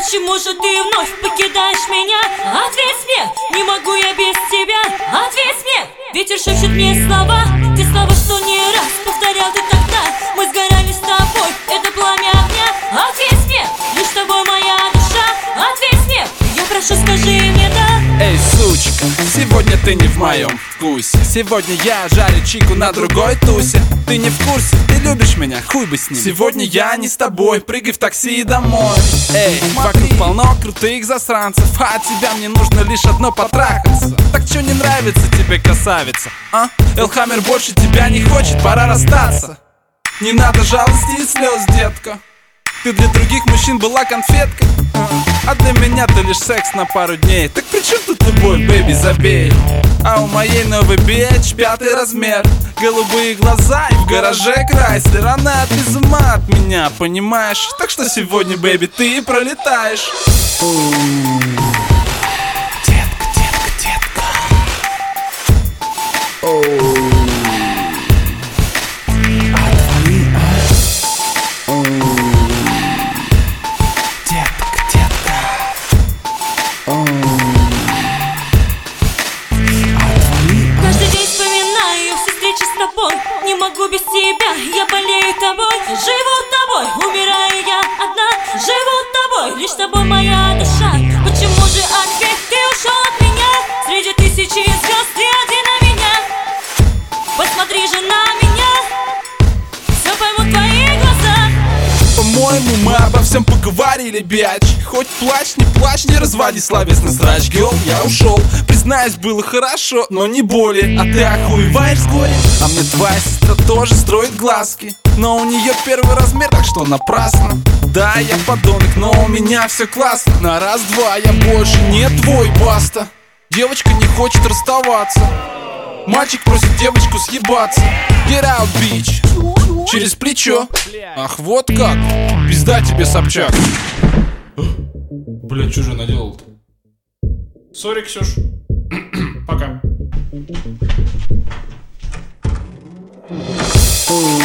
Почему же ты вновь покидаешь меня? Ответь мне, не могу я без тебя. Ответь мне, ветер шепчет мне слова. Те слова, что не раз повторял ты тогда. Мы сгорали с тобой, это пламя огня. Ответь мне, лишь с тобой моя душа. Ответь мне, я прошу, скажи мне да. Эй, сучка, сегодня ты не в моем вкусе. Сегодня я жарю чику на другой тусе. Ты не в курсе, ты любишь меня, хуй бы с ним. Сегодня я не с тобой, прыгай в такси и домой. Эй, вокруг полно крутых засранцев, а от тебя мне нужно лишь одно потрахаться. Так чё не нравится тебе, красавица, а? Элхаммер больше тебя не хочет, пора расстаться. Не надо жалости и слез, детка. Ты для других мужчин была конфеткой, а для меня ты лишь секс на пару дней. Так при чем тут любовь, бэйби, забей. А у моей новый бич 5 размер, голубые глаза и в гараже Крайслер. Она без ума от меня, понимаешь? Так что сегодня, бэйби, ты пролетаешь. Детка, детка, детка. Каждый день вспоминаю все встречи с тобой. Не могу без тебя, я болею тобой. Живу тобой, умираю я одна. Живу тобой, лишь с тобой моя душа. Почему же ответ ты ушел от меня? Среди тысячи звезд ты один на меня. Посмотри же на меня, все поймут твои глаза. По-моему, мы обо всем поговорили, бяч. Хоть плачь, не разводи словесный срач. Гёл, я ушел, признаюсь, было хорошо, но не более. А ты охуеваешь с горя? А мне твоя сестра тоже строит глазки, но у нее первый размер, так что напрасно. Да, я подонок, но у меня все классно. На раз-два я больше не твой, баста. Девочка не хочет расставаться, мальчик просит девочку съебаться. Get out, bitch. Через плечо. Ах, вот как. Пизда тебе, Собчак. Блять, что же наделал-то? Сори, Ксюш. Пока.